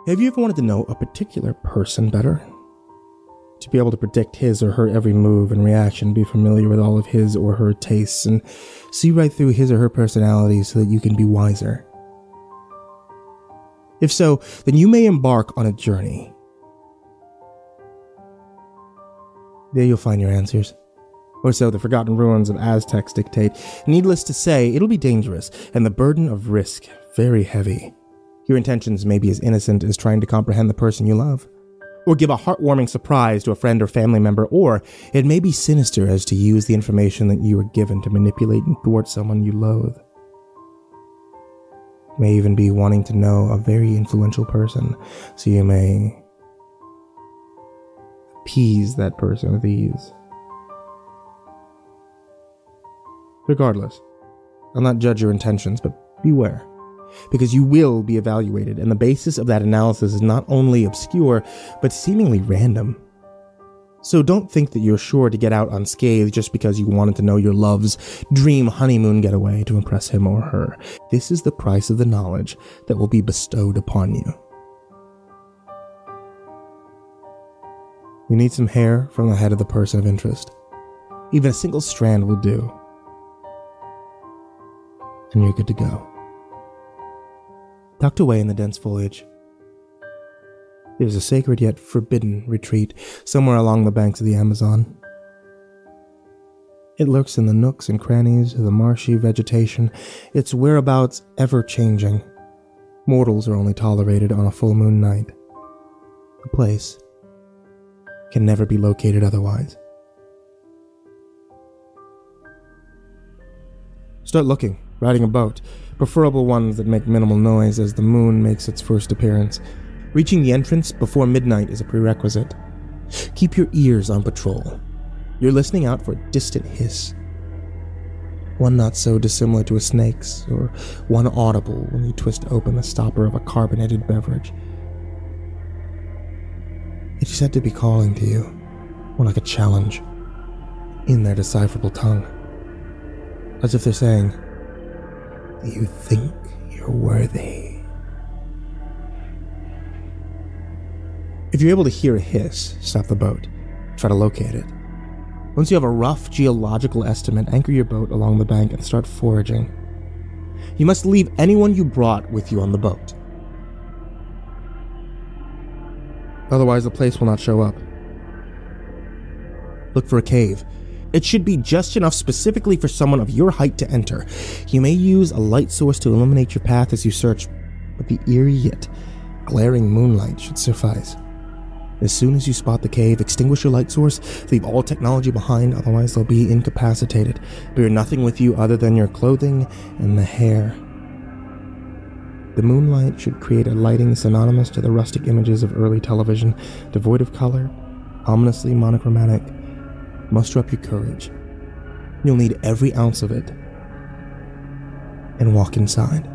Have you ever wanted to know a particular person better? To be able to predict his or her every move and reaction, be familiar with all of his or her tastes, and see right through his or her personality so that you can be wiser? If so, then you may embark on a journey. There you'll find your answers. Or so the forgotten ruins of Aztecs dictate. Needless to say, it'll be dangerous, and the burden of risk very heavy. Your intentions may be as innocent as trying to comprehend the person you love, or give a heartwarming surprise to a friend or family member, or it may be sinister as to use the information that you are given to manipulate and thwart someone you loathe. It may even be wanting to know a very influential person, so you may appease that person with ease. Regardless, I'll not judge your intentions, but beware, because you will be evaluated, and the basis of that analysis is not only obscure, but seemingly random. So don't think that you're sure to get out unscathed just because you wanted to know your love's dream honeymoon getaway to impress him or her. This is the price of the knowledge that will be bestowed upon you. You need some hair from the head of the person of interest. Even a single strand will do. And you're good to go. Tucked away in the dense foliage, there's a sacred yet forbidden retreat somewhere along the banks of the Amazon. It lurks in the nooks and crannies of the marshy vegetation, its whereabouts ever-changing. Mortals are only tolerated on a full moon night. The place can never be located otherwise. Start looking, riding a boat, preferable ones that make minimal noise as the moon makes its first appearance. Reaching the entrance before midnight is a prerequisite. Keep your ears on patrol. You're listening out for a distant hiss. One not so dissimilar to a snake's, or one audible when you twist open the stopper of a carbonated beverage. It's said to be calling to you, more like a challenge, in their decipherable tongue. As if they're saying, "Do you think you're worthy?" If you're able to hear a hiss, stop the boat. Try to locate it. Once you have a rough geological estimate, anchor your boat along the bank and start foraging. You must leave anyone you brought with you on the boat. Otherwise, the place will not show up. Look for a cave. It should be just enough specifically for someone of your height to enter. You may use a light source to illuminate your path as you search, but the eerie yet glaring moonlight should suffice. As soon as you spot the cave, extinguish your light source, leave all technology behind, otherwise they'll be incapacitated. Bear nothing with you other than your clothing and the hair. The moonlight should create a lighting synonymous to the rustic images of early television, devoid of color, ominously monochromatic. Muster up your courage. You'll need every ounce of it. And walk inside.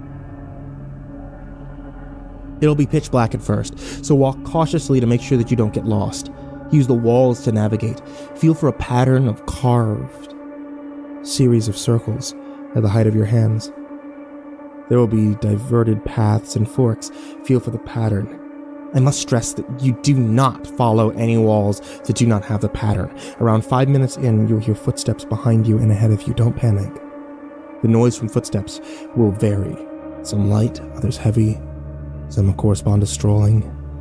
It'll be pitch black at first, so walk cautiously to make sure that you don't get lost. Use the walls to navigate. Feel for a pattern of carved series of circles at the height of your hands. There will be diverted paths and forks. Feel for the pattern. I must stress that you do not follow any walls that do not have the pattern. Around 5 minutes in, you'll hear footsteps behind you and ahead of you. Don't panic. The noise from footsteps will vary. Some light, others heavy. Some will correspond to strolling.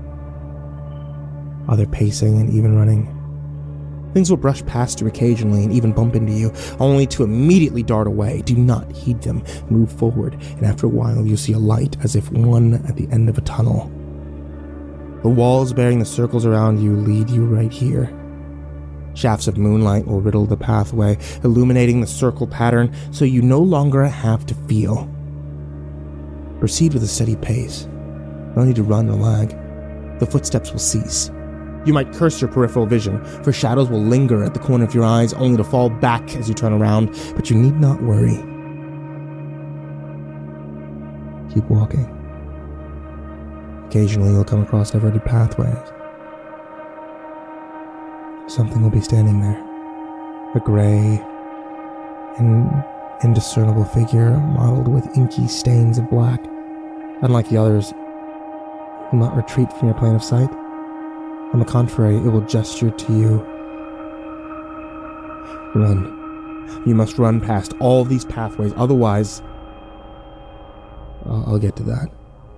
Other pacing and even running. Things will brush past you occasionally and even bump into you, only to immediately dart away. Do not heed them. Move forward, and after a while you'll see a light as if one at the end of a tunnel. The walls bearing the circles around you lead you right here. Shafts of moonlight will riddle the pathway, illuminating the circle pattern so you no longer have to feel. Proceed with a steady pace. No need to run or lag. The footsteps will cease. You might curse your peripheral vision, for shadows will linger at the corner of your eyes, only to fall back as you turn around, but you need not worry. Keep walking. Occasionally you'll come across diverted pathways. Something will be standing there. A gray and indiscernible figure mottled with inky stains of black. Unlike the others, will not retreat from your plane of sight. On the contrary, it will gesture to you. Run. You must run past all these pathways, otherwise... I'll get to that.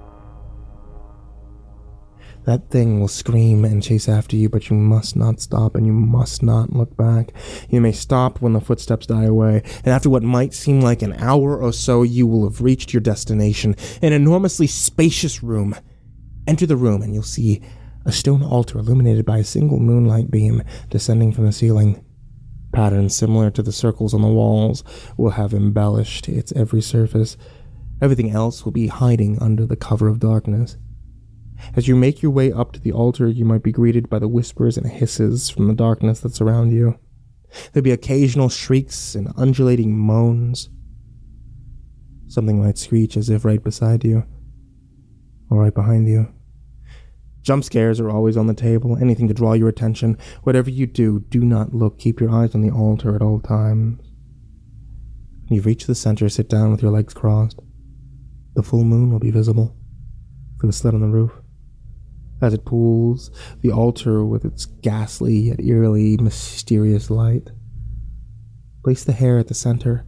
That thing will scream and chase after you, but you must not stop and you must not look back. You may stop when the footsteps die away, and after what might seem like an hour or so, you will have reached your destination, an enormously spacious room. Enter the room and you'll see a stone altar illuminated by a single moonlight beam descending from the ceiling. Patterns similar to the circles on the walls will have embellished its every surface. Everything else will be hiding under the cover of darkness. As you make your way up to the altar, you might be greeted by the whispers and hisses from the darkness that surround you. There'll be occasional shrieks and undulating moans. Something might screech as if right beside you, or right behind you. Jump scares are always on the table, anything to draw your attention. Whatever you do, do not look. Keep your eyes on the altar at all times. When you've reached the center, sit down with your legs crossed. The full moon will be visible through the slit on the roof. As it pools the altar with its ghastly yet eerily mysterious light. Place the hair at the center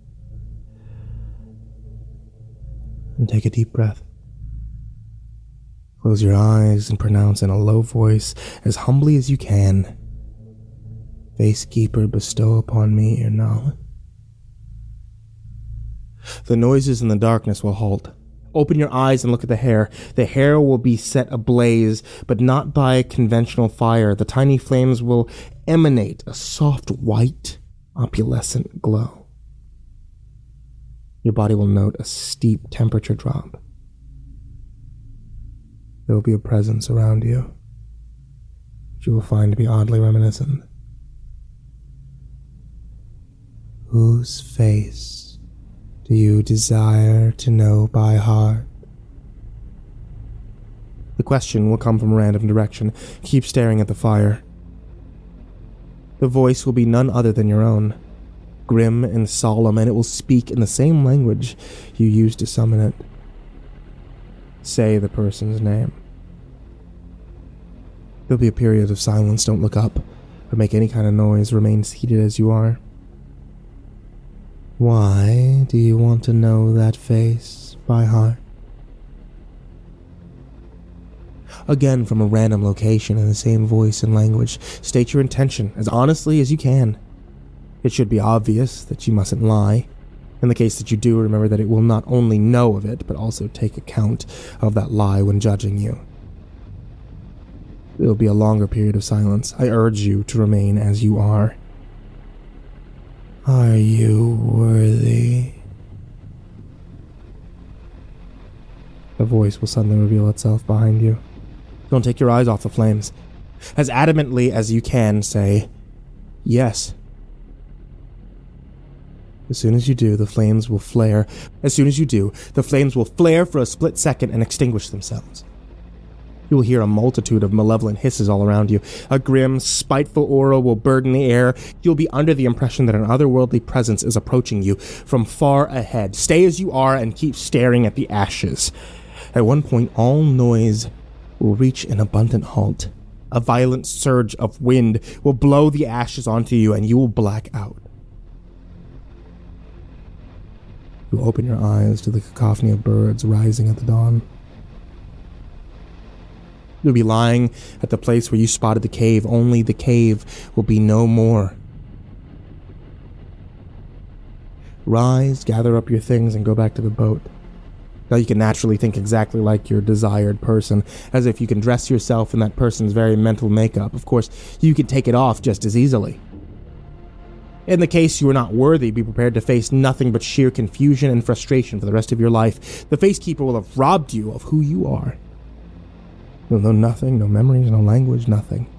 and take a deep breath. Close your eyes and pronounce in a low voice, as humbly as you can, "Face Keeper, bestow upon me your knowledge." The noises in the darkness will halt. Open your eyes and look at the hair. The hair will be set ablaze, but not by conventional fire. The tiny flames will emanate a soft white, opalescent glow. Your body will note a steep temperature drop. There will be a presence around you, which you will find to be oddly reminiscent. Whose face do you desire to know by heart? The question will come from a random direction. Keep staring at the fire. The voice will be none other than your own, grim and solemn, and it will speak in the same language you used to summon it. Say the person's name. There'll be a period of silence. Don't look up or make any kind of noise. Remain seated as you are. Why do you want to know that face by heart? Again, from a random location in the same voice and language, state your intention as honestly as you can. It should be obvious that you mustn't lie. In the case that you do, remember that it will not only know of it, but also take account of that lie when judging you. It will be a longer period of silence. I urge you to remain as you are. Are you worthy? The voice will suddenly reveal itself behind you. Don't take your eyes off the flames. As adamantly as you can, say, yes. As soon as you do, the flames will flare. As soon as you do, the flames will flare for a split second and extinguish themselves. You will hear a multitude of malevolent hisses all around you. A grim, spiteful aura will burden the air. You'll be under the impression that an otherworldly presence is approaching you from far ahead. Stay as you are and keep staring at the ashes. At one point, all noise will reach an abundant halt. A violent surge of wind will blow the ashes onto you, and you will black out. You open your eyes to the cacophony of birds rising at the dawn. You'll be lying at the place where you spotted the cave, only the cave will be no more. Rise, gather up your things, and go back to the boat. Now you can naturally think exactly like your desired person, as if you can dress yourself in that person's very mental makeup. Of course, you can take it off just as easily. In the case you are not worthy, be prepared to face nothing but sheer confusion and frustration for the rest of your life. The Facekeeper will have robbed you of who you are. You'll know nothing, no memories, no language, nothing.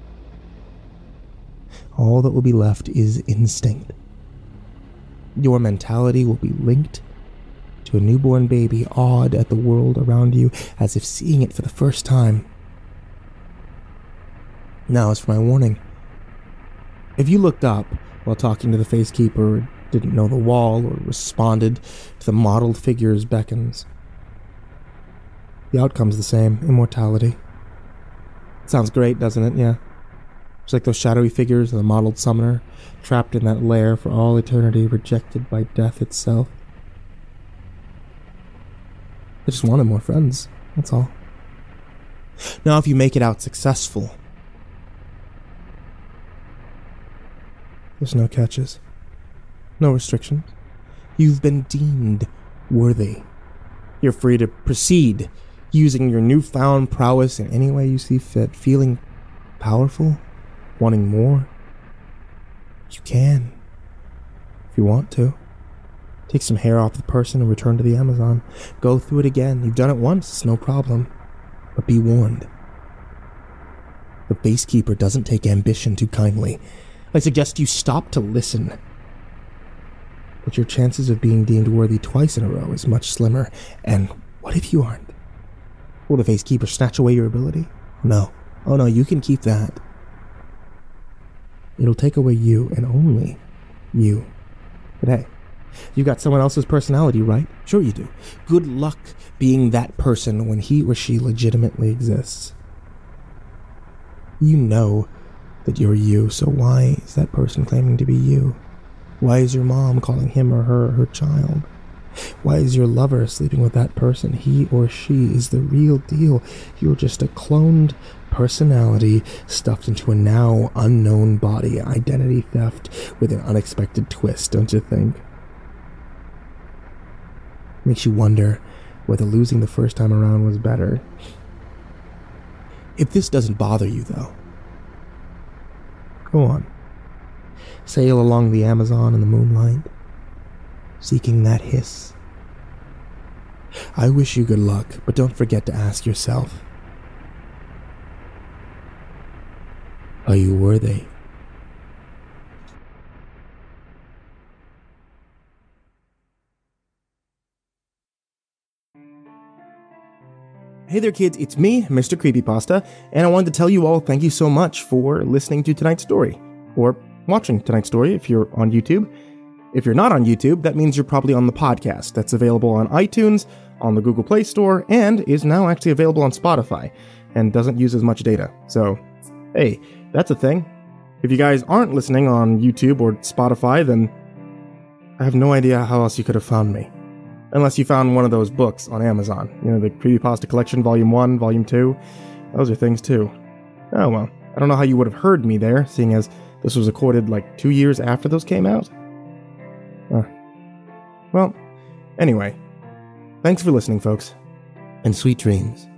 All that will be left is instinct. Your mentality will be linked to a newborn baby, awed at the world around you as if seeing it for the first time. Now, as for my warning, if you looked up while talking to the Facekeeper, didn't know the wall, or responded to the mottled figure's beckons, The outcome's the same, immortality. Sounds great, doesn't it? Yeah. It's like those shadowy figures of the mottled summoner, trapped in that lair for all eternity, rejected by death itself. I just wanted more friends, that's all. Now, if you make it out successful, there's no catches, no restrictions. You've been deemed worthy. You're free to proceed, using your newfound prowess in any way you see fit, feeling powerful, wanting more. You can, if you want to. Take some hair off the person and return to the Amazon. Go through it again. You've done it once, it's no problem. But be warned. The Facekeeper doesn't take ambition too kindly. I suggest you stop to listen. But your chances of being deemed worthy twice in a row is much slimmer. And what if you aren't? Will the Facekeeper snatch away your ability? No. Oh no, you can keep that. It'll take away you, and only you. But hey, you got someone else's personality, right? Sure you do. Good luck being that person when he or she legitimately exists. You know that you're you, so why is that person claiming to be you? Why is your mom calling him or her child? Why is your lover sleeping with that person? He or she is the real deal. You're just a cloned personality stuffed into a now unknown body. Identity theft with an unexpected twist, don't you think? Makes you wonder whether losing the first time around was better. If this doesn't bother you, though, go on. Sail along the Amazon in the moonlight, seeking that hiss. I wish you good luck, but don't forget to ask yourself, are you worthy? Hey there kids, it's me, Mr. Creepypasta, and I wanted to tell you all thank you so much for listening to tonight's story, or watching tonight's story if you're on YouTube. If you're not on YouTube, that means you're probably on the podcast that's available on iTunes, on the Google Play Store, and is now actually available on Spotify, and doesn't use as much data. So, hey, that's a thing. If you guys aren't listening on YouTube or Spotify, then I have no idea how else you could have found me. Unless you found one of those books on Amazon. You know, the Creepypasta Collection, Volume 1, Volume 2. Those are things too. Oh well, I don't know how you would have heard me there, seeing as this was recorded like 2 years after those came out. Well, anyway. Thanks for listening, folks. And sweet dreams.